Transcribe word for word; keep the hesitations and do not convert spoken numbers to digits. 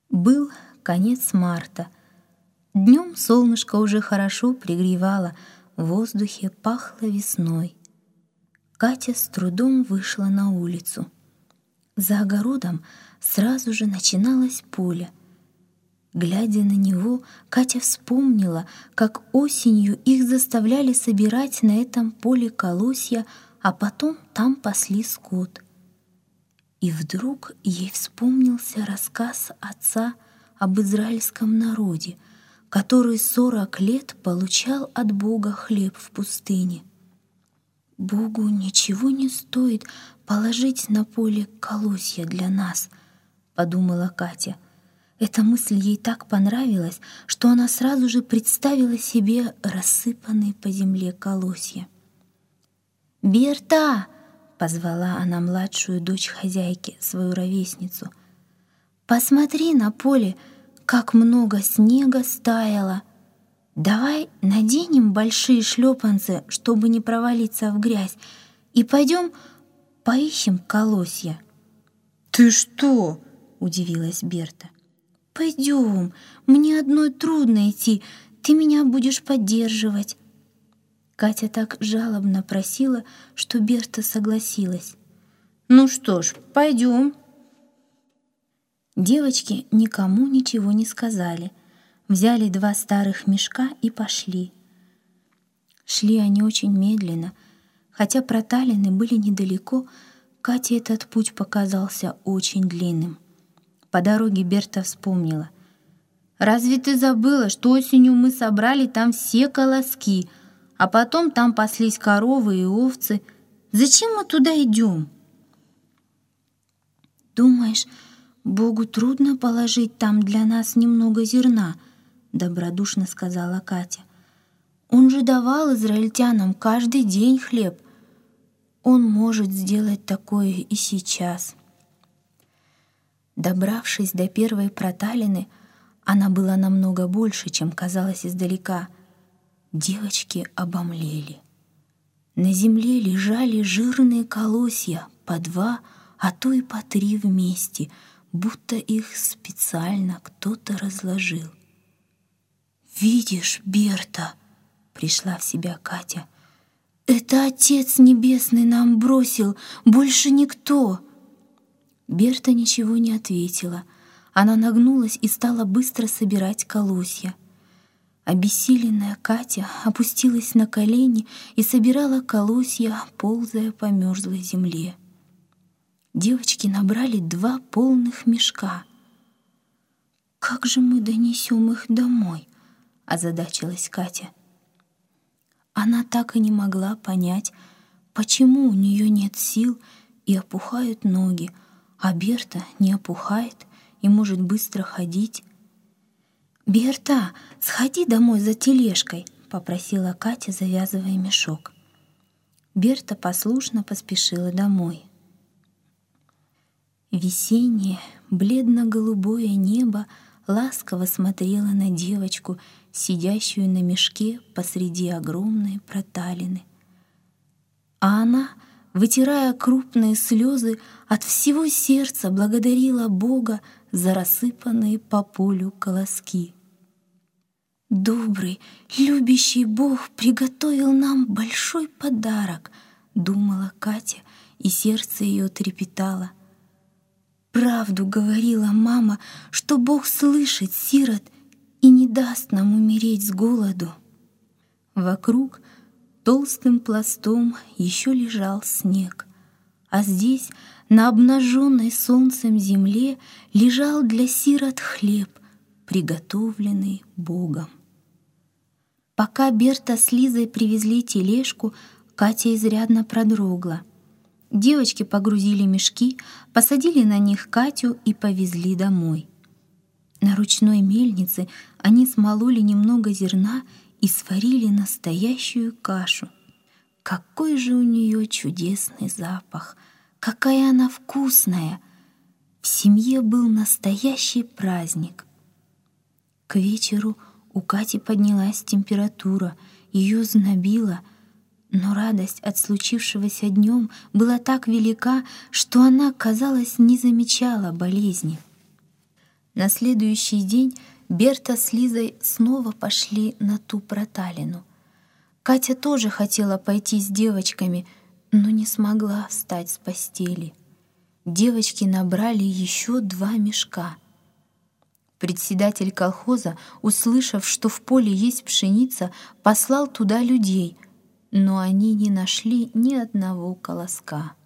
Был конец марта. Днем солнышко уже хорошо пригревало, в воздухе пахло весной. Катя с трудом вышла на улицу. За огородом сразу же начиналось поле. Глядя на него, Катя вспомнила, как осенью их заставляли собирать на этом поле колосья, а потом там пасли скот. И вдруг ей вспомнился рассказ отца об израильском народе, который сорок лет получал от Бога хлеб в пустыне. «Богу ничего не стоит положить на поле колосья для нас», — подумала Катя. Эта мысль ей так понравилась, что она сразу же представила себе рассыпанные по земле колосья. «Берта!» — позвала она младшую дочь хозяйки, свою ровесницу. «Посмотри на поле, как много снега стаяло. Давай наденем большие шлепанцы, чтобы не провалиться в грязь, и пойдем поищем колосья». «Ты что?» — удивилась Берта. «Пойдем, мне одной трудно идти, ты меня будешь поддерживать». Катя так жалобно просила, что Берта согласилась. «Ну что ж, пойдем». Девочки никому ничего не сказали, взяли два старых мешка и пошли. Шли они очень медленно, хотя проталины были недалеко, Кате этот путь показался очень длинным. По дороге Берта вспомнила. «Разве ты забыла, что осенью мы собрали там все колоски, а потом там паслись коровы и овцы? Зачем мы туда идем?» «Думаешь, Богу трудно положить там для нас немного зерна?» — добродушно сказала Катя. «Он же давал израильтянам каждый день хлеб. Он может сделать такое и сейчас». Добравшись до первой проталины, она была намного больше, чем казалось издалека. Девочки обомлели. На земле лежали жирные колосья, по два, а то и по три вместе, будто их специально кто-то разложил. «Видишь, Берта!» — пришла в себя Катя. «Это Отец Небесный нам бросил, больше никто!» Берта ничего не ответила. Она нагнулась и стала быстро собирать колосья. Обессиленная Катя опустилась на колени и собирала колосья, ползая по мерзлой земле. Девочки набрали два полных мешка. «Как же мы донесем их домой?» — озадачилась Катя. Она так и не могла понять, почему у нее нет сил и опухают ноги, а Берта не опухает и может быстро ходить. «Берта, сходи домой за тележкой», — попросила Катя, завязывая мешок. Берта послушно поспешила домой. Весеннее, бледно-голубое небо ласково смотрело на девочку, сидящую на мешке посреди огромной проталины. А она, вытирая крупные слезы, от всего сердца благодарила Бога за рассыпанные по полю колоски. «Добрый, любящий Бог приготовил нам большой подарок», — думала Катя, и сердце ее трепетало. «Правду говорила мама, что Бог слышит сирот и не даст нам умереть с голоду». Вокруг толстым пластом еще лежал снег, а здесь, на обнаженной солнцем земле, лежал для сирот хлеб, приготовленный Богом. Пока Берта с Лизой привезли тележку, Катя изрядно продрогла. Девочки погрузили мешки, посадили на них Катю и повезли домой. На ручной мельнице они смололи немного зерна и сварили настоящую кашу. Какой же у нее чудесный запах! Какая она вкусная! В семье был настоящий праздник. К вечеру у Кати поднялась температура, ее знобило, но радость от случившегося днем была так велика, что она, казалось, не замечала болезни. На следующий день Берта с Лизой снова пошли на ту проталину. Катя тоже хотела пойти с девочками, но не смогла встать с постели. Девочки набрали еще два мешка. Председатель колхоза, услышав, что в поле есть пшеница, послал туда людей, но они не нашли ни одного колоска.